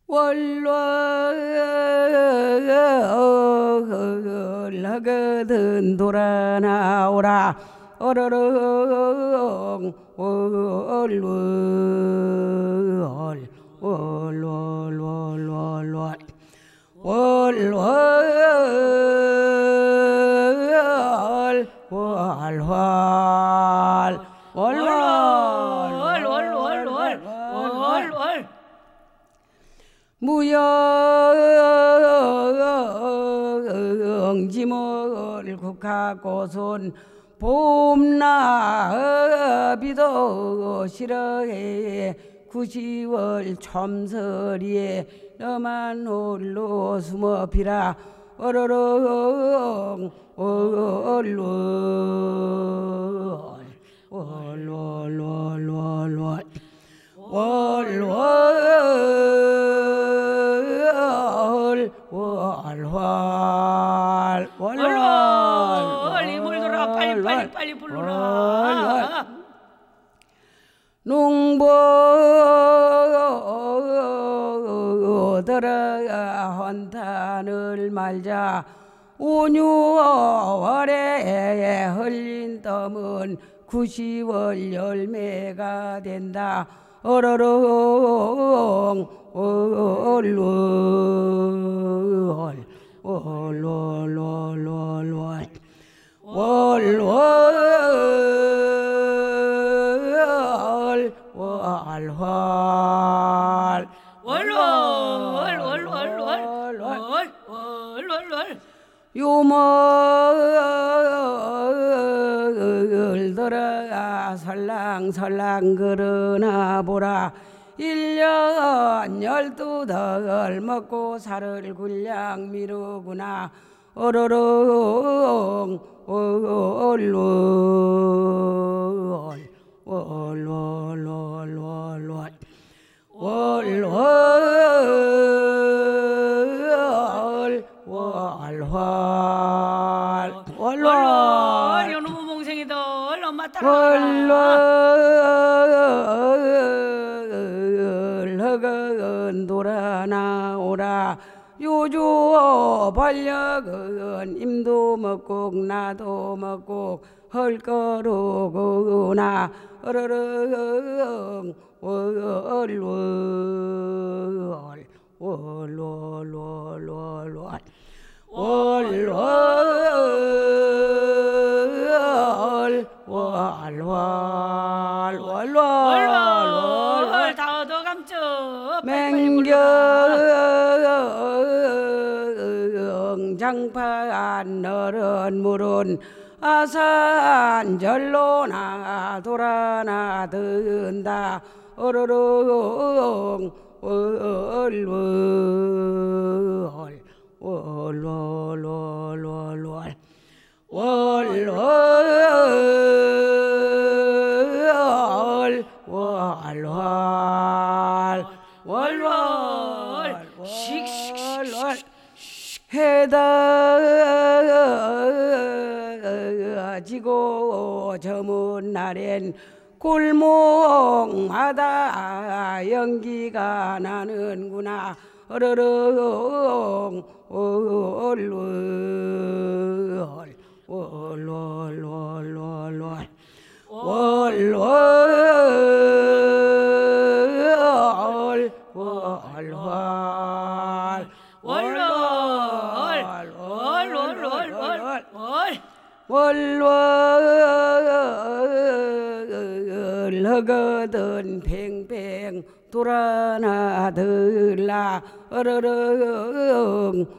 월월하거든 돌아나오라 어러렁 월월월월월월월 무영지물 국화꽃은 봄나 비도 싫어해 9시월 첨설이에 너만 홀로 숨어 비라 어러렁 이물 돌아 빨리 불러라. 농부들아 헌탄을 말자 5,6월에 흘린 덤은 9시월 열매가 된다 어러렁 요멀들아 설랑설랑 그러나 보라 1년 12달 먹고 살을 굴량 미루구나 어러렁 요놈의 몽생이들 엄마 따라와라. 돌아나오라 요조 반력은 임도 먹고 나도 먹고 헐거루구나 어러렁 다더 감쪽 맹경 장판 너른 물은 아산절로나 돌아나 든다 어러렁 해다지고 저문 날엔 골목마다 연기가 나는구나 어러렁 월월하거든 팽팽 돌아나들라 어러렁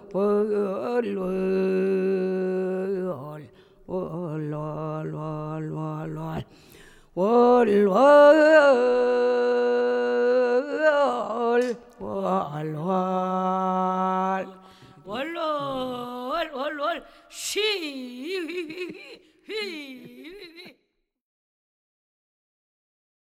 쉬